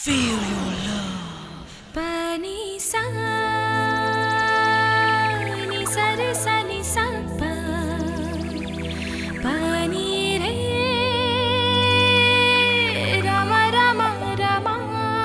Feel your love. Pani sa ni sa re sa ni sa pa pani re rama rama rama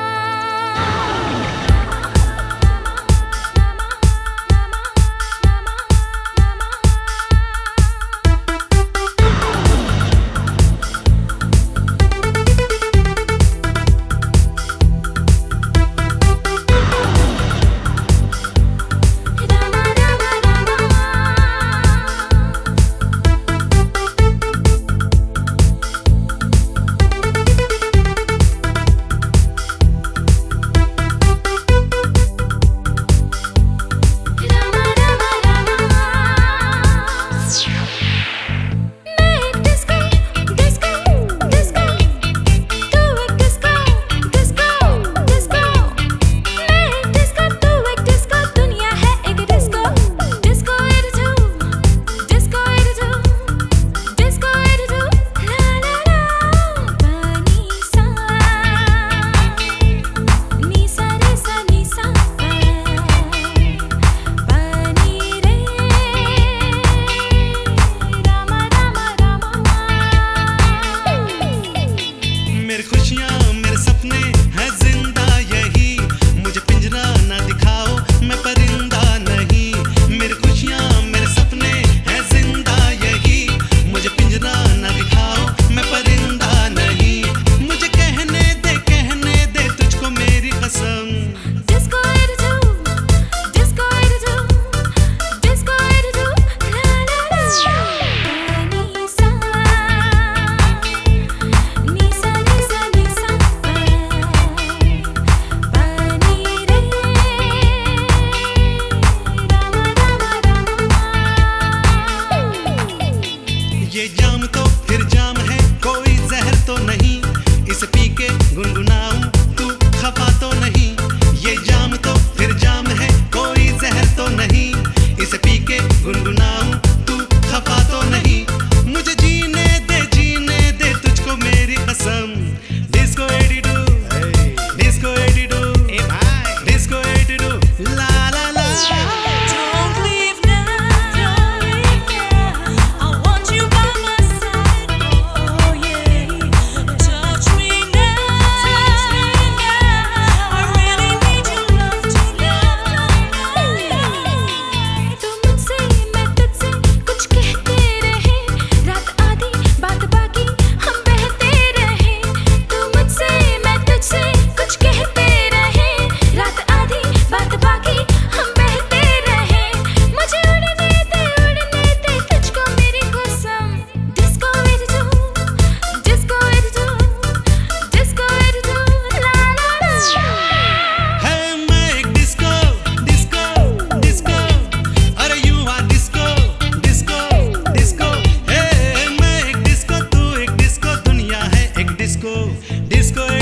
ये जाम तो फिर जाम है, कोई जहर तो नहीं, इसे पी के गुनगुनाऊं तू खफा तो नहीं। ये जाम तो फिर जाम है, कोई जहर तो नहीं, इसे पी के गुनगुनाऊं तू खफा तो नहीं। मुझे जीने दे तुझको मेरी कसम। Disco attitude, disco attitude, disco attitude, ला ला ला। Disco